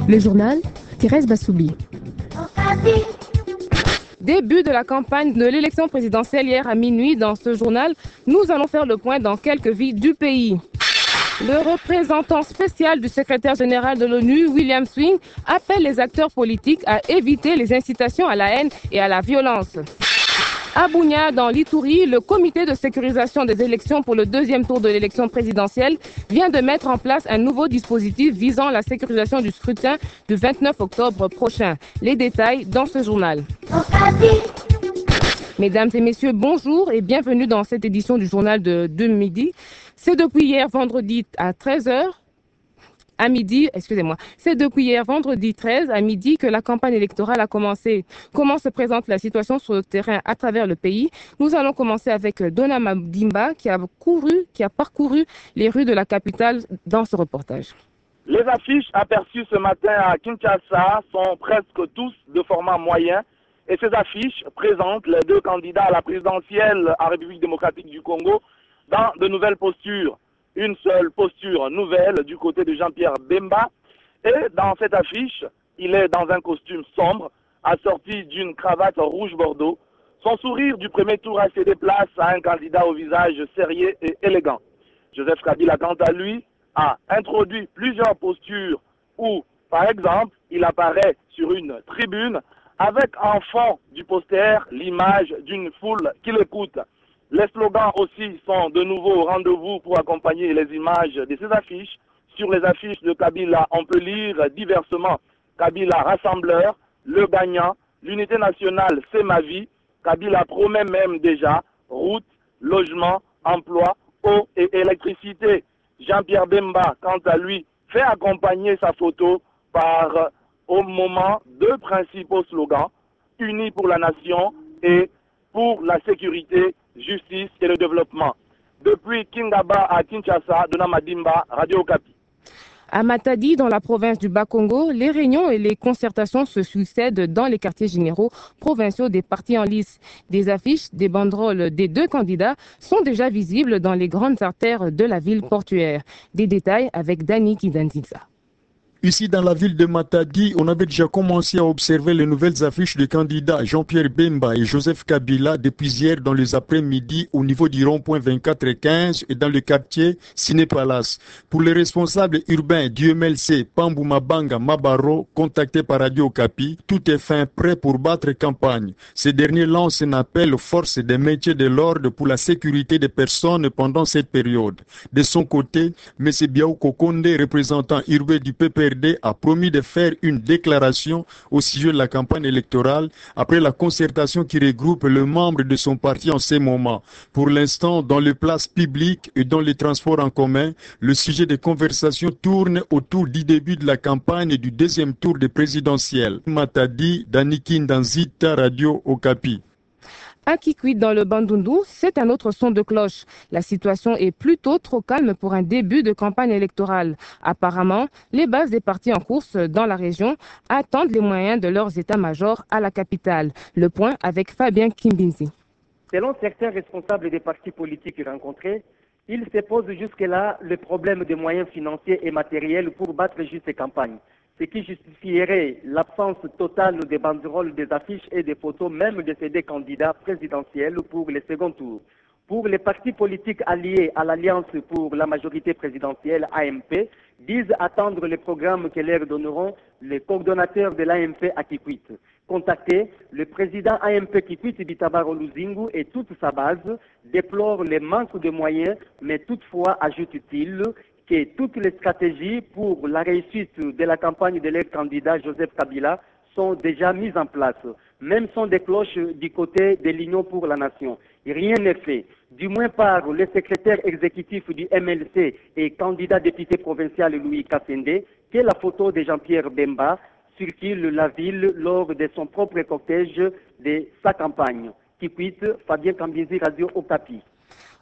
Le journal, Thérèse Bassoubi. Début de la campagne de l'élection présidentielle hier à minuit. Dans ce journal, nous allons faire le point dans quelques villes du pays. Le représentant spécial du secrétaire général de l'ONU, William Swing, appelle les acteurs politiques à éviter les incitations à la haine et à la violence. À Bunia, dans l'Ituri, le comité de sécurisation des élections pour le deuxième tour de l'élection présidentielle vient de mettre en place un nouveau dispositif visant la sécurisation du scrutin du 29 octobre prochain. Les détails dans ce journal. Mesdames et messieurs, bonjour et bienvenue dans cette édition du journal de midi. C'est depuis hier vendredi à 13h. À midi, c'est depuis hier vendredi 13 à midi que la campagne électorale a commencé. Comment se présente la situation sur le terrain à travers le pays? Nous allons commencer avec Donna Madimba qui a parcouru les rues de la capitale dans ce reportage. Les affiches aperçues ce matin à Kinshasa sont presque tous de format moyen et ces affiches présentent les deux candidats à la présidentielle en République démocratique du Congo dans de nouvelles postures. Une seule posture nouvelle du côté de Jean-Pierre Bemba. Et dans cette affiche, il est dans un costume sombre, assorti d'une cravate rouge bordeaux. Son sourire du premier tour a cédé place à un candidat au visage sérieux et élégant. Joseph Kabila, quant à lui, a introduit plusieurs postures où, par exemple, il apparaît sur une tribune avec en fond du poster l'image d'une foule qui l'écoute. Les slogans aussi sont de nouveau au rendez-vous pour accompagner les images de ces affiches. Sur les affiches de Kabila, on peut lire diversement Kabila rassembleur, le gagnant, l'unité nationale c'est ma vie. Kabila promet même déjà route, logement, emploi, eau et électricité. Jean-Pierre Bemba, quant à lui, fait accompagner sa photo par au moment deux principaux slogans, unis pour la nation et pour la sécurité, justice et le développement. Depuis Kingaba à Kinshasa, Donna Madimba, Radio Okapi. À Matadi, dans la province du Bas-Congo, les réunions et les concertations se succèdent dans les quartiers généraux provinciaux des partis en lice. Des affiches, des banderoles des deux candidats sont déjà visibles dans les grandes artères de la ville portuaire. Des détails avec Dani Kidanziza. Ici, dans la ville de Matadi, on avait déjà commencé à observer les nouvelles affiches des candidats Jean-Pierre Bemba et Joseph Kabila depuis hier dans les après-midi au niveau du rond-point 24 et 15 et dans le quartier Ciné-Palace. Pour les responsables urbains du MLC, Pambou Mabanga Mabaro, contactés par Radio Okapi, tout est fin prêt pour battre campagne. Ces derniers lancent un appel aux forces des métiers de l'ordre pour la sécurité des personnes pendant cette période. De son côté, M. Biaou Kokonde, représentant urbain du PPRD, a promis de faire une déclaration au sujet de la campagne électorale après la concertation qui regroupe les membres de son parti en ces moments. Pour l'instant, dans les places publiques et dans les transports en commun, le sujet des conversations tourne autour du début de la campagne et du deuxième tour des présidentielles. Matadi, Danikin Danzita, Radio Okapi. À Kikwit, dans le Bandundu, c'est un autre son de cloche. La situation est plutôt trop calme pour un début de campagne électorale. Apparemment, les bases des partis en course dans la région attendent les moyens de leurs états-majors à la capitale. Le point avec Fabien Kimbinzi. Selon certains responsables des partis politiques rencontrés, il se pose jusque-là le problème des moyens financiers et matériels pour battre juste campagne, ce qui justifierait l'absence totale des banderoles, des affiches et des photos même de ces deux candidats présidentiels pour le second tour. Pour les partis politiques alliés à l'Alliance pour la majorité présidentielle, AMP, disent attendre les programmes que leur donneront les coordonnateurs de l'AMP à Kikwit. Contacté, le président AMP Kikwit, Bitabaro Luzingu, et toute sa base déplorent le manque de moyens, mais toutefois, ajoute-t-il, que toutes les stratégies pour la réussite de la campagne de leur candidat Joseph Kabila sont déjà mises en place. Même son des cloches du côté de l'Union pour la Nation. Rien n'est fait, du moins par le secrétaire exécutif du MLC et candidat député provincial Louis Kassende, que la photo de Jean-Pierre Bemba circule la ville lors de son propre cortège de sa campagne. Kikwit, Fabien Kambizi, Radio Okapi.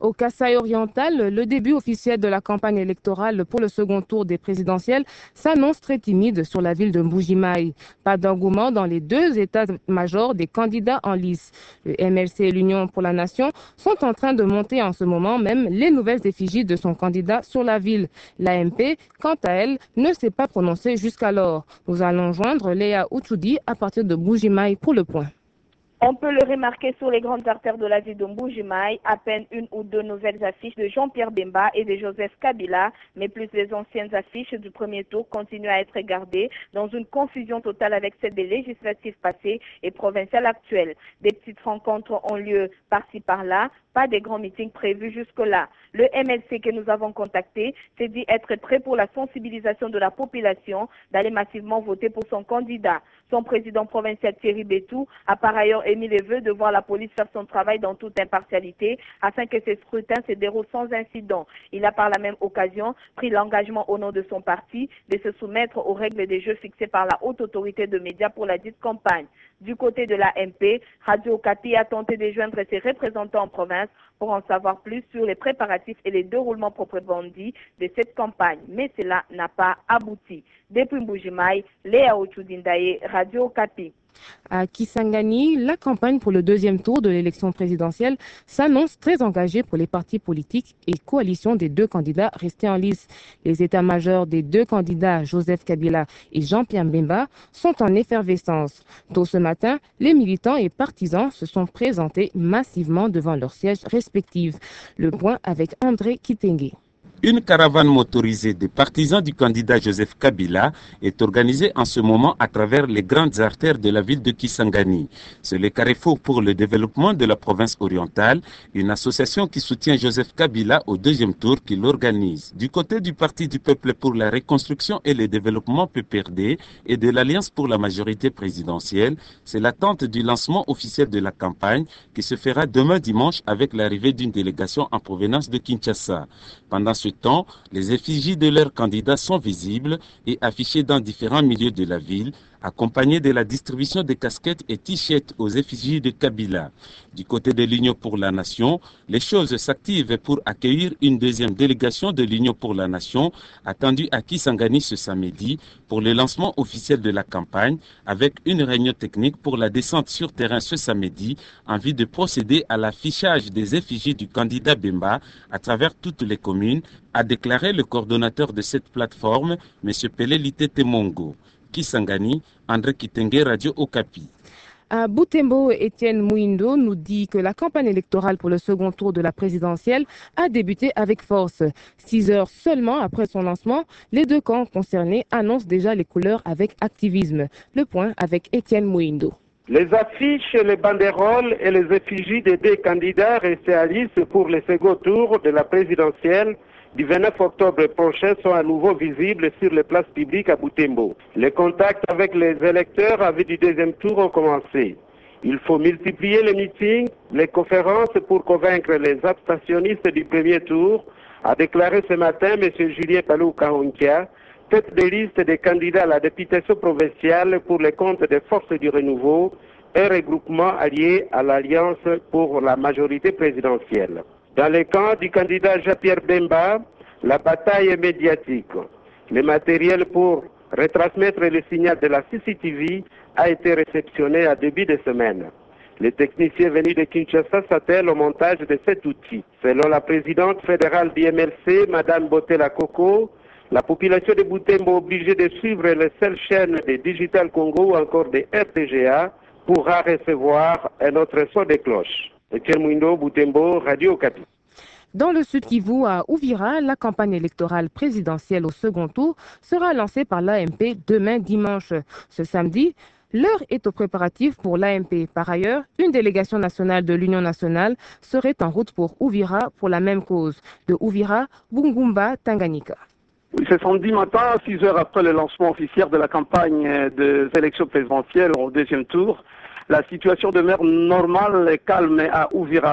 Au Kasaï oriental, le début officiel de la campagne électorale pour le second tour des présidentielles s'annonce très timide sur la ville de Mbuji-Mayi. Pas d'engouement dans les deux états-majors des candidats en lice. Le MLC et l'Union pour la Nation sont en train de monter en ce moment même les nouvelles effigies de son candidat sur la ville. L'AMP, quant à elle, ne s'est pas prononcée jusqu'alors. Nous allons joindre Léa Ouchoudi à partir de Mbuji-Mayi pour le point. On peut le remarquer sur les grandes artères de la ville de Mbuji-Mayi, à peine une ou deux nouvelles affiches de Jean-Pierre Bemba et de Joseph Kabila, mais plus les anciennes affiches du premier tour continuent à être gardées dans une confusion totale avec celles des législatives passées et provinciales actuelles. Des petites rencontres ont lieu par-ci par-là, pas des grands meetings prévus jusque-là. Le MLC que nous avons contacté s'est dit être prêt pour la sensibilisation de la population d'aller massivement voter pour son candidat. Son président provincial Thierry Bétou a par ailleurs émis les vœux de voir la police faire son travail dans toute impartialité afin que ces scrutins se déroulent sans incident. Il a par la même occasion pris l'engagement au nom de son parti de se soumettre aux règles des jeux fixées par la haute autorité de médias pour la dite campagne. Du côté de la MP, Radio Okapi a tenté de joindre ses représentants en province pour en savoir plus sur les préparatifs et les déroulements proprement dits de cette campagne. Mais cela n'a pas abouti. Depuis Mbuji-Mayi, Léa Ouchoudi, Radio Okapi. À Kisangani, la campagne pour le deuxième tour de l'élection présidentielle s'annonce très engagée pour les partis politiques et coalitions des deux candidats restés en lice. Les états-majors des deux candidats, Joseph Kabila et Jean-Pierre Bemba, sont en effervescence. Tôt ce matin, les militants et partisans se sont présentés massivement devant leurs sièges respectifs. Le point avec André Kitenge. Une caravane motorisée des partisans du candidat Joseph Kabila est organisée en ce moment à travers les grandes artères de la ville de Kisangani. C'est le Carrefour pour le développement de la province orientale, une association qui soutient Joseph Kabila au deuxième tour qui l'organise. Du côté du Parti du peuple pour la reconstruction et le développement PPRD et de l'Alliance pour la majorité présidentielle, c'est l'attente du lancement officiel de la campagne qui se fera demain dimanche avec l'arrivée d'une délégation en provenance de Kinshasa. Pendant ce temps, les effigies de leurs candidats sont visibles et affichées dans différents milieux de la ville, accompagnées de la distribution de casquettes et t-shirts aux effigies de Kabila. Du côté de l'Union pour la Nation, les choses s'activent pour accueillir une deuxième délégation de l'Union pour la Nation attendue à Kisangani ce samedi pour le lancement officiel de la campagne avec une réunion technique pour la descente sur terrain ce samedi en vue de procéder à l'affichage des effigies du candidat Bemba à travers toutes les communes, a déclaré le coordonnateur de cette plateforme, M. Pelé Litete Mongo. Kisangani, André Kitenge, Radio Okapi. À Butembo, Étienne Mouindo nous dit que la campagne électorale pour le second tour de la présidentielle a débuté avec force. 6 heures seulement après son lancement, les deux camps concernés annoncent déjà les couleurs avec activisme. Le point avec Étienne Mouindo. Les affiches, les banderoles et les effigies des deux candidats restés à liste pour le second tour de la présidentielle du 29 octobre prochain sont à nouveau visibles sur les places publiques à Butembo. Les contacts avec les électeurs à vue du deuxième tour ont commencé. Il faut multiplier les meetings, les conférences pour convaincre les abstentionnistes du premier tour, a déclaré ce matin M. Julien Palou Kahonkia, tête de liste des candidats à la députation provinciale pour les comptes des forces du renouveau, un regroupement allié à l'Alliance pour la majorité présidentielle. Dans le camp du candidat Jean-Pierre Bemba, la bataille est médiatique. Le matériel pour retransmettre le signal de la CCTV a été réceptionné à début de semaine. Les techniciens venus de Kinshasa s'attellent au montage de cet outil. Selon la présidente fédérale du MLC, Mme Botela Koko, la population de Butembo obligée de suivre les seules chaînes de Digital Congo ou encore de RTGA pourra recevoir un autre son de cloche. Etienne Mouindo, Butembo, Radio Okapi. Dans le Sud Kivu, à Uvira, la campagne électorale présidentielle au second tour sera lancée par l'AMP demain dimanche. Ce samedi, l'heure est aux préparatifs pour l'AMP. Par ailleurs, une délégation nationale de l'Union nationale serait en route pour Uvira pour la même cause. De Uvira, Bungumba, Tanganyika. Oui, c'est samedi matin, 6 heures après le lancement officiel de la campagne des élections présidentielles au deuxième tour. La situation demeure normale et calme à Uvira.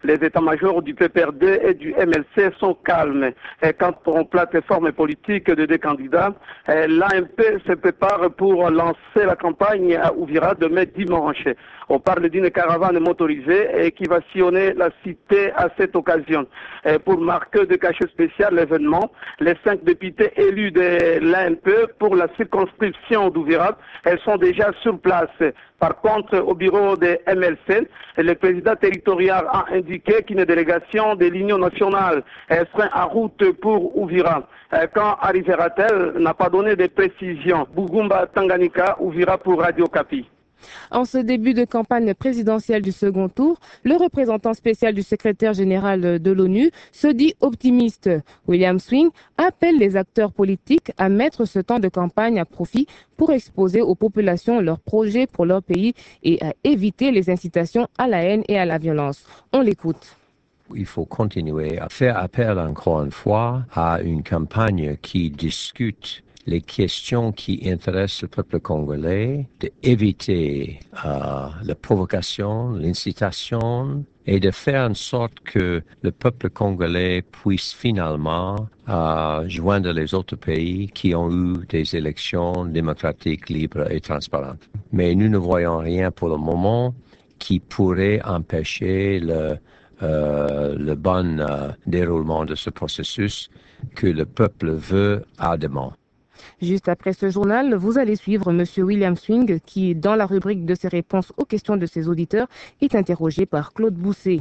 Les états-majors du PPRD et du MLC sont calmes. Et quant aux plateformes politiques de deux candidats, l'AMP se prépare pour lancer la campagne à Uvira demain dimanche. On parle d'une caravane motorisée qui va sillonner la cité à cette occasion. Pour marquer de cachet spécial l'événement, les 5 députés élus de l'AMP pour la circonscription d'Uvira, elles sont déjà sur place. Par contre, au bureau des MLC, le président territorial a indiqué qu'une délégation de l'Union nationale serait en route pour Uvira. Quand arrivera-t-elle, n'a pas donné de précisions. Bugumba Tanganyika, Uvira pour Radio Kapi. En ce début de campagne présidentielle du second tour, le représentant spécial du secrétaire général de l'ONU se dit optimiste. William Swing appelle les acteurs politiques à mettre ce temps de campagne à profit pour exposer aux populations leurs projets pour leur pays et à éviter les incitations à la haine et à la violence. On l'écoute. Il faut continuer à faire appel encore une fois à une campagne qui discute les questions qui intéressent le peuple congolais, d'éviter la provocation, l'incitation et de faire en sorte que le peuple congolais puisse finalement joindre les autres pays qui ont eu des élections démocratiques, libres et transparentes. Mais nous ne voyons rien pour le moment qui pourrait empêcher le bon déroulement de ce processus que le peuple veut ardemment. Juste après ce journal, vous allez suivre M. William Swing qui, dans la rubrique de ses réponses aux questions de ses auditeurs, est interrogé par Claude Bousset.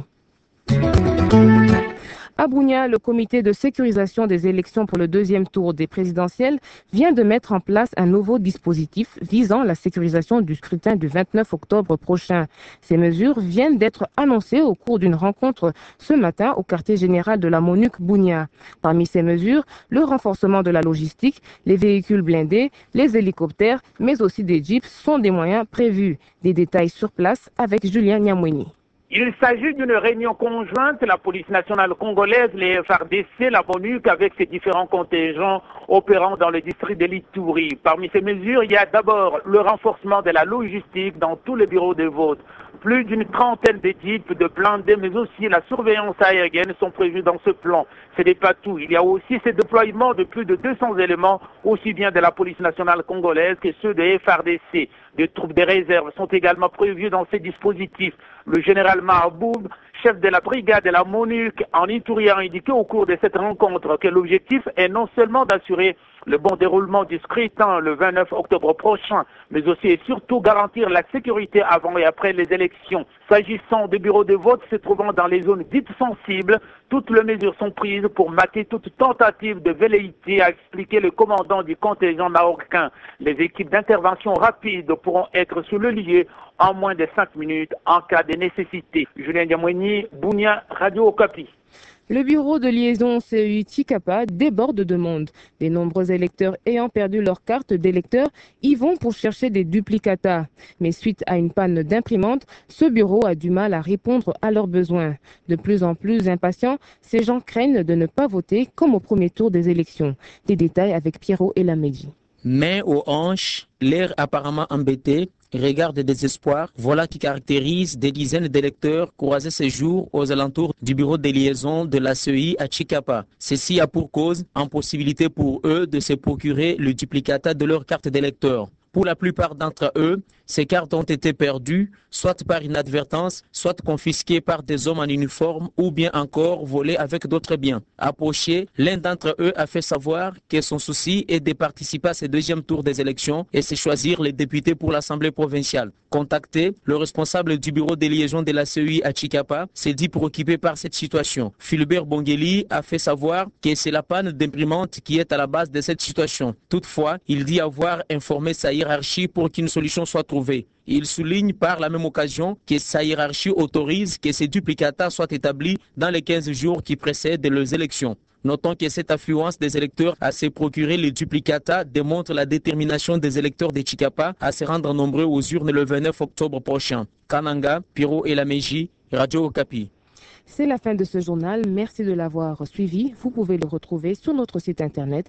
À Bunia, le comité de sécurisation des élections pour le deuxième tour des présidentielles vient de mettre en place un nouveau dispositif visant la sécurisation du scrutin du 29 octobre prochain. Ces mesures viennent d'être annoncées au cours d'une rencontre ce matin au quartier général de la MONUC Bunia. Parmi ces mesures, le renforcement de la logistique, les véhicules blindés, les hélicoptères, mais aussi des jeeps sont des moyens prévus. Des détails sur place avec Julien Nyamweni. Il s'agit d'une réunion conjointe, la police nationale congolaise, les FARDC, la MONUC, avec ses différents contingents opérant dans le district de l'Ituri. Parmi ces mesures, il y a d'abord le renforcement de la logistique dans tous les bureaux de vote. Plus d'une trentaine de types de blindés, mais aussi la surveillance aérienne sont prévus dans ce plan. Ce n'est pas tout. Il y a aussi ce déploiement de plus de 200 éléments, aussi bien de la police nationale congolaise que ceux des FARDC. Des troupes de réserve sont également prévues dans ces dispositifs. Le général Mahaboub, chef de la brigade de la MONUC en Ituri, a indiqué au cours de cette rencontre que l'objectif est non seulement d'assurer le bon déroulement du scrutin le 29 octobre prochain, mais aussi et surtout garantir la sécurité avant et après les élections. S'agissant des bureaux de vote se trouvant dans les zones dites sensibles, toutes les mesures sont prises pour mater toute tentative de velléité, a expliqué le commandant du contingent marocain. Les équipes d'intervention rapide pourront être sur le lieu en moins de 5 minutes en cas de nécessité. Julien Diamouini, Bunia, Radio Okapi. Le bureau de liaison CEI Chikapa déborde de monde. De nombreux électeurs ayant perdu leur carte d'électeur y vont pour chercher des duplicata. Mais suite à une panne d'imprimante, ce bureau a du mal à répondre à leurs besoins. De plus en plus impatients, ces gens craignent de ne pas voter comme au premier tour des élections. Des détails avec Pierrot et Lamédi. Main aux hanches, l'air apparemment embêté, regard de désespoir, voilà qui caractérise des dizaines d'électeurs croisés ces jours aux alentours du bureau de liaison de la CEI à Chikapa. Ceci a pour cause impossibilité pour eux de se procurer le duplicata de leur carte d'électeur. Pour la plupart d'entre eux, ces cartes ont été perdues, soit par inadvertance, soit confisquées par des hommes en uniforme ou bien encore volées avec d'autres biens. Approché, l'un d'entre eux a fait savoir que son souci est de participer à ce deuxième tour des élections et de choisir les députés pour l'Assemblée provinciale. Contacté, le responsable du bureau de liaison de la CEI à Chikapa s'est dit préoccupé par cette situation. Philbert Bongeli a fait savoir que c'est la panne d'imprimante qui est à la base de cette situation. Toutefois, il dit avoir informé sa hiérarchie pour qu'une solution soit trouvée. Il souligne par la même occasion que sa hiérarchie autorise que ces duplicata soient établis dans les 15 jours qui précèdent les élections. Notons que cette affluence des électeurs à se procurer les duplicata démontre la détermination des électeurs de Chikapa à se rendre nombreux aux urnes le 29 octobre prochain. Kananga, Piro et Lameji, Radio Okapi. C'est la fin de ce journal. Merci de l'avoir suivi. Vous pouvez le retrouver sur notre site internet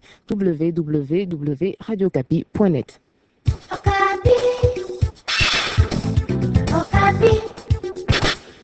www.radiocapi.net. Okapi.